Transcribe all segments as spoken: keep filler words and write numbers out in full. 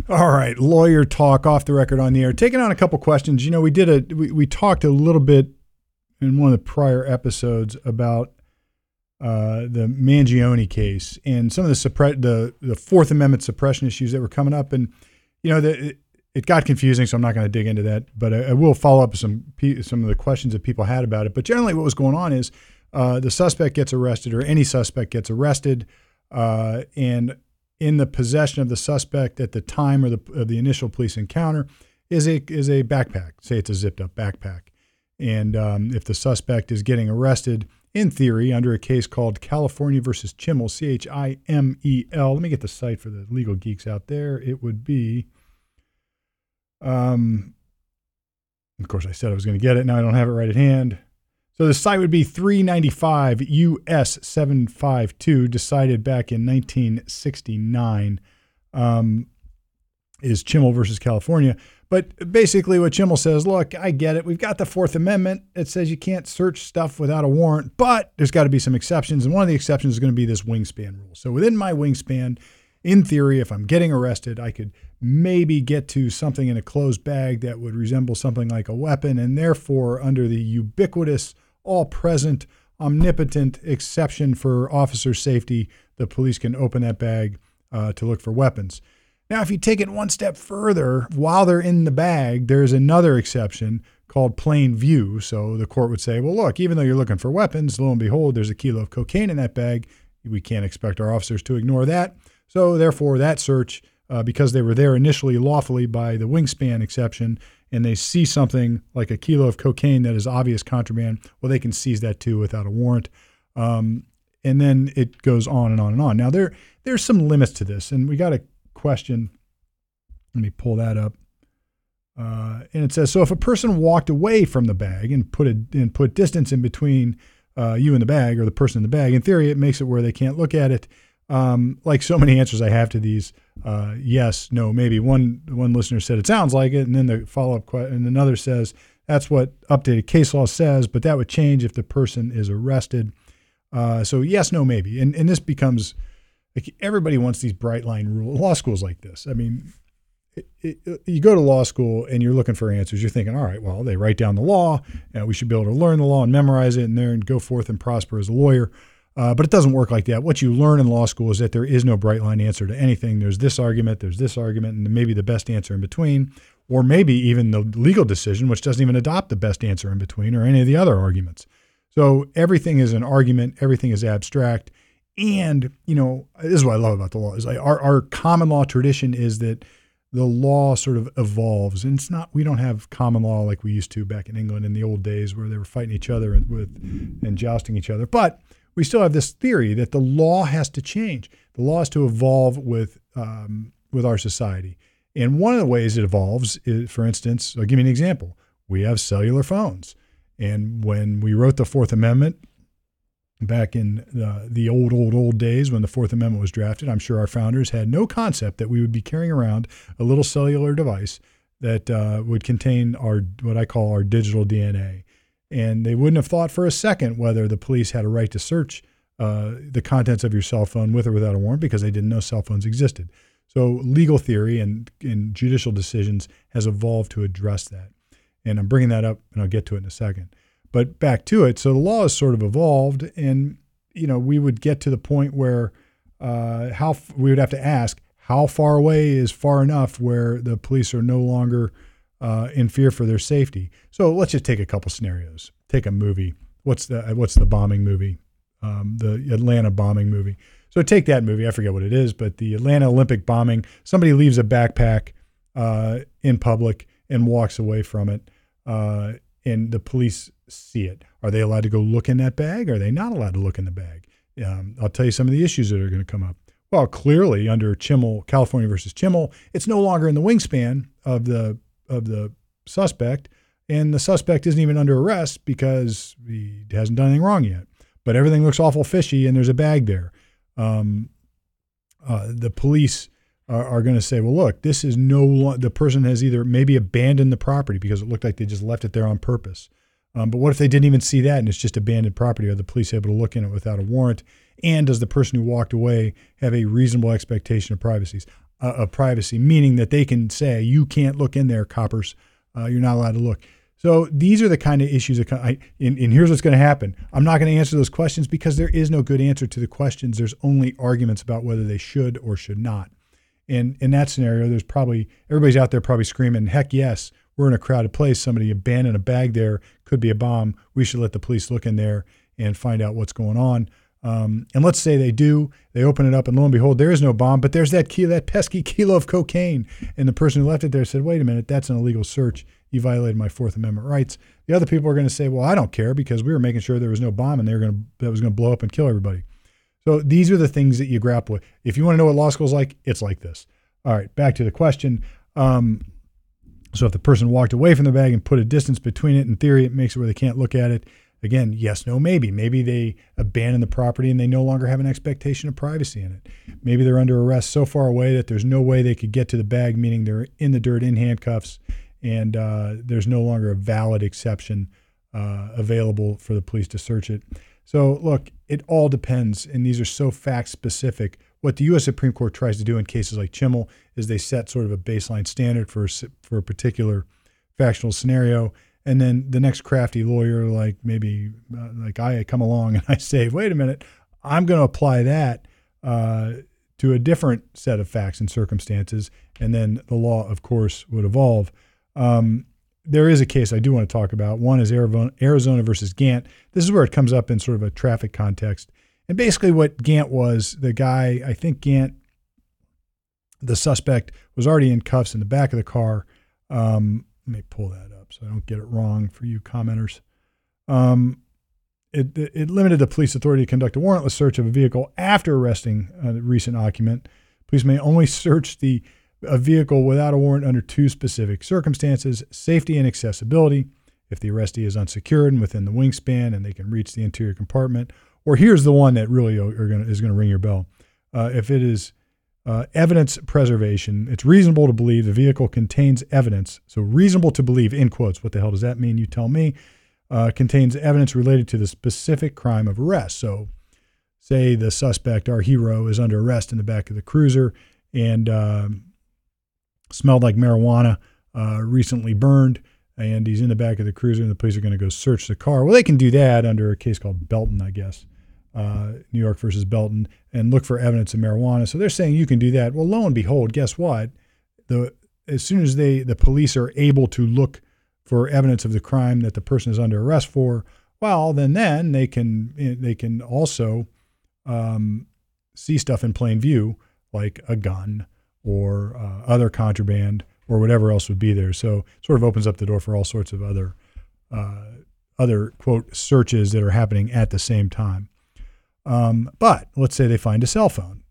All right, lawyer talk off the record on the air. Taking on a couple questions. You know, we did a we, we talked a little bit in one of the prior episodes about uh, the Mangione case and some of the suppre- the the Fourth Amendment suppression issues that were coming up, and you know, the, it, it got confusing, so I'm not going to dig into that. But I, I will follow up with some some of the questions that people had about it. But generally, what was going on is uh, the suspect gets arrested, or any suspect gets arrested, uh, and in the possession of the suspect at the time or the of the initial police encounter is a is a backpack. Say it's a zipped up backpack. And um, if the suspect is getting arrested, in theory, under a case called California versus Chimel, C H I M E L. Let me get the site for the legal geeks out there. It would be, um, of course, I said I was going to get it. Now I don't have it right at hand. So the site would be three ninety-five U S seven fifty-two, decided back in nineteen sixty-nine, um, is Chimel versus California. But basically what Chimel says, look, I get it. We've got the Fourth Amendment. It says you can't search stuff without a warrant, but there's got to be some exceptions. And one of the exceptions is going to be this wingspan rule. So within my wingspan, in theory, if I'm getting arrested, I could maybe get to something in a closed bag that would resemble something like a weapon. And therefore, under the ubiquitous, all-present, omnipotent exception for officer safety, the police can open that bag uh, to look for weapons. Now, if you take it one step further, while they're in the bag, there's another exception called plain view. So the court would say, well, look, even though you're looking for weapons, lo and behold, there's a kilo of cocaine in that bag. We can't expect our officers to ignore that. So therefore, that search, uh, because they were there initially lawfully by the wingspan exception, and they see something like a kilo of cocaine that is obvious contraband, well, they can seize that too without a warrant. Um, and then it goes on and on and on. Now, there there's some limits to this, and we got a question. Let me pull that up. Uh, and it says, so if a person walked away from the bag and put a, and put distance in between uh, you and the bag, or the person in the bag, in theory, it makes it where they can't look at it. Um, like so many answers I have to these, uh, yes, no, maybe. One one listener said it sounds like it, and then the follow-up question, and another says that's what updated case law says, but that would change if the person is arrested. Uh, so yes, no, maybe. And and this becomes, like, everybody wants these bright line rules. Law school's like this. I mean, it, it, you go to law school and you're looking for answers. You're thinking, all right, well, they write down the law, and we should be able to learn the law and memorize it and there and go forth and prosper as a lawyer. Uh, but it doesn't work like that. What you learn in law school is that there is no bright line answer to anything. There's this argument, there's this argument, and maybe the best answer in between, or maybe even the legal decision, which doesn't even adopt the best answer in between, or any of the other arguments. So everything is an argument, everything is abstract. And, you know, this is what I love about the law, is like our, our common law tradition is that the law sort of evolves. And it's not, we don't have common law like we used to back in England in the old days where they were fighting each other and, with, and jousting each other. But we still have this theory that the law has to change. The law has to evolve with um, with our society. And one of the ways it evolves is, for instance, I'll give you an example. We have cellular phones. And when we wrote the Fourth Amendment back in uh, the old, old, old days when the Fourth Amendment was drafted, I'm sure our founders had no concept that we would be carrying around a little cellular device that uh, would contain our what I call our digital D N A. And they wouldn't have thought for a second whether the police had a right to search uh, the contents of your cell phone with or without a warrant, because they didn't know cell phones existed. So legal theory and, and judicial decisions has evolved to address that. And I'm bringing that up, and I'll get to it in a second. But back to it. So the law has sort of evolved, and you know, we would get to the point where uh, how we would have to ask, how far away is far enough where the police are no longer Uh, in fear for their safety. So let's just take a couple scenarios. Take a movie. What's the what's the bombing movie? Um, the Atlanta bombing movie. So take that movie. I forget what it is, but the Atlanta Olympic bombing. Somebody leaves a backpack uh, in public and walks away from it, uh, and the police see it. Are they allowed to go look in that bag? Are they not allowed to look in the bag? Um, I'll tell you some of the issues that are going to come up. Well, clearly under Chimel, California versus Chimel, it's no longer in the wingspan of the of the suspect, and the suspect isn't even under arrest because he hasn't done anything wrong yet. But everything looks awful fishy, and there's a bag there. Um, uh, the police are, are going to say, well, look, this is no lo- the person has either maybe abandoned the property because it looked like they just left it there on purpose. Um, but what if they didn't even see that and it's just abandoned property? Are the police able to look in it without a warrant? And does the person who walked away have a reasonable expectation of privacy? uh, of privacy, meaning that they can say, you can't look in there, coppers. Uh, you're not allowed to look. So these are the kind of issues that, I, and, and here's what's going to happen. I'm not going to answer those questions because there is no good answer to the questions. There's only arguments about whether they should or should not. And in that scenario, there's probably, everybody's out there probably screaming, heck yes, we're in a crowded place. Somebody abandoned a bag there, could be a bomb. We should let the police look in there and find out what's going on. Um, and let's say they do, they open it up and lo and behold, there is no bomb, but there's that kilo, that pesky kilo of cocaine. And the person who left it there said, wait a minute, that's an illegal search. You violated my Fourth Amendment rights. The other people are going to say, well, I don't care because we were making sure there was no bomb and they were going to, that was going to blow up and kill everybody. So these are the things that you grapple with. If you want to know what law school is like, it's like this. All right, back to the question. Um, so if the person walked away from the bag and put a distance between it, in theory, it makes it where they can't look at it. Again, yes, no, maybe. Maybe they abandon the property and they no longer have an expectation of privacy in it. Maybe they're under arrest so far away that there's no way they could get to the bag, meaning they're in the dirt, in handcuffs, and uh, there's no longer a valid exception uh, available for the police to search it. So look, it all depends, and these are so fact-specific. What the U S Supreme Court tries to do in cases like Chimmel is they set sort of a baseline standard for, for a particular factual scenario, and then the next crafty lawyer, like maybe uh, like I come along and I say, wait a minute, I'm going to apply that uh, to a different set of facts and circumstances, and then the law, of course, would evolve. Um, there is a case I do want to talk about. One is Arizona versus Gant. This is where it comes up in sort of a traffic context. And basically what Gant was, the guy, I think Gant, the suspect, was already in cuffs in the back of the car. Um, let me pull that up so I don't get it wrong for you commenters. Um, it, it limited the police authority to conduct a warrantless search of a vehicle after arresting a recent occupant. Police may only search the a vehicle without a warrant under two specific circumstances: safety and accessibility, if the arrestee is unsecured and within the wingspan and they can reach the interior compartment. Or here's the one that really are gonna, is going to ring your bell. Uh, if it is uh, evidence preservation, it's reasonable to believe the vehicle contains evidence. So reasonable to believe, in quotes, what the hell does that mean? You tell me. Uh, contains evidence related to the specific crime of arrest. So say the suspect, our hero, is under arrest in the back of the cruiser and uh, smelled like marijuana, uh, recently burned, and he's in the back of the cruiser, and the police are going to go search the car. Well, they can do that under a case called Belton, I guess, uh, New York versus Belton, and look for evidence of marijuana. So they're saying you can do that. Well, lo and behold, guess what? The as soon as they the police are able to look for evidence of the crime that the person is under arrest for, well, then then they can they can also um, see stuff in plain view, like a gun or uh, other contraband or whatever else would be there. So it sort of opens up the door for all sorts of other, uh, other quote, searches that are happening at the same time. Um, but let's say they find a cell phone.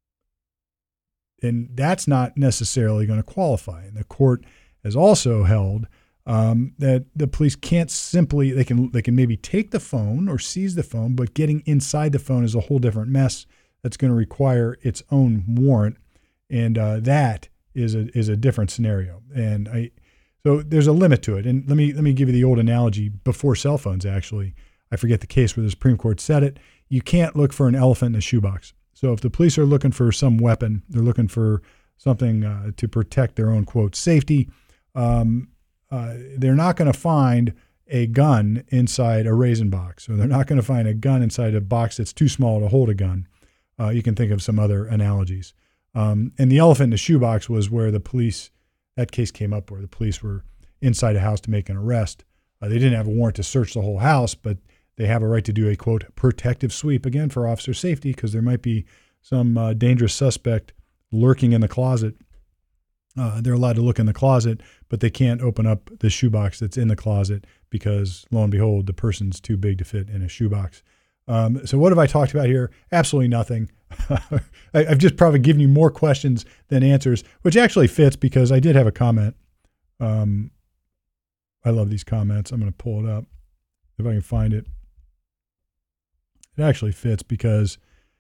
And that's not necessarily going to qualify. And the court has also held um, that the police can't simply, they can, they can maybe take the phone or seize the phone, but getting inside the phone is a whole different mess that's going to require its own warrant. And uh, that is a is a different scenario. And I so there's a limit to it. And let me let me give you the old analogy before cell phones, actually. I forget the case where the Supreme Court said it. You can't look for an elephant in a shoebox. So if the police are looking for some weapon, they're looking for something uh, to protect their own, quote, safety, um, uh, they're not going to find a gun inside a raisin box. Or they're not going to find a gun inside a box that's too small to hold a gun. Uh, you can think of some other analogies. Um, and the elephant in the shoebox was where the police, that case came up where the police were inside a house to make an arrest. Uh, they didn't have a warrant to search the whole house, but they have a right to do a, quote, protective sweep, again, for officer safety, because there might be some uh, dangerous suspect lurking in the closet. Uh, they're allowed to look in the closet, but they can't open up the shoebox that's in the closet because, lo and behold, the person's too big to fit in a shoebox. Um, so what have I talked about here? Absolutely nothing. I, I've just probably given you more questions than answers, which actually fits because I did have a comment. Um, I love these comments. I'm going to pull it up if I can find it. It actually fits because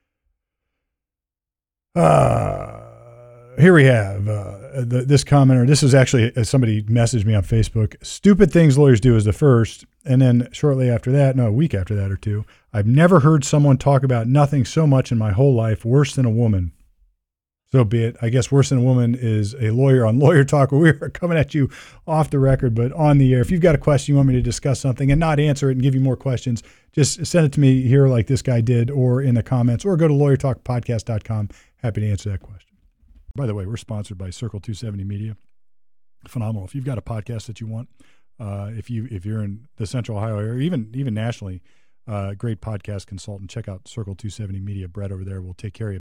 uh, here we have uh, the, this commenter. This is actually, uh, somebody messaged me on Facebook. Stupid things lawyers do is the first. And then shortly after that, no, a week after that or two, I've never heard someone talk about nothing so much in my whole life, worse than a woman. So be it. I guess Worse Than a Woman is a lawyer on Lawyer Talk, where we are coming at you off the record, but on the air. If you've got a question, you want me to discuss something and not answer it and give you more questions, just send it to me here like this guy did, or in the comments, or go to lawyer talk podcast dot com. Happy to answer that question. By the way, we're sponsored by Circle two seventy Media. Phenomenal. If you've got a podcast that you want, uh, if you if you're in the Central Ohio area, or even even nationally, uh, great podcast consultant, check out Circle two seventy Media. Brett over there will take care of you.